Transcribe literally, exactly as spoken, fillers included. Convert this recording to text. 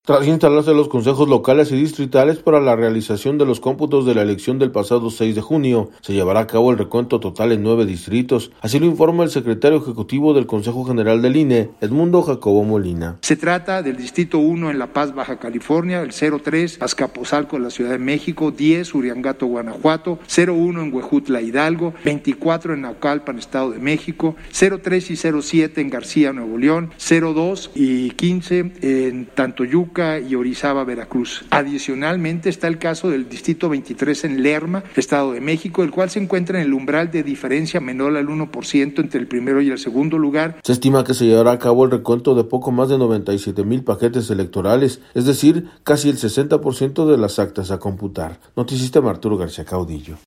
Tras instalarse los consejos locales y distritales para la realización de los cómputos de la elección del pasado seis de junio, se llevará a cabo el recuento total en nueve distritos. Así lo informa el secretario ejecutivo del Consejo General del I N E, Edmundo Jacobo Molina. Se trata del Distrito uno en La Paz, Baja California, el cero tres Azcapotzalco en la Ciudad de México, diez Uriangato, Guanajuato, cero uno en Huejutla, Hidalgo, veinticuatro en Naucalpan, Estado de México, cero tres y cero siete en García, Nuevo León, cero dos y quince en Tantoyuca y Orizaba, Veracruz. Adicionalmente está el caso del Distrito veintitrés en Lerma, Estado de México, el cual se encuentra en el umbral de diferencia menor al uno por ciento entre el primero y el segundo lugar. Se estima que se llevará a cabo el recuento de poco más de noventa y siete mil paquetes electorales, es decir, casi el sesenta por ciento de las actas a computar. Noticista Arturo García Caudillo.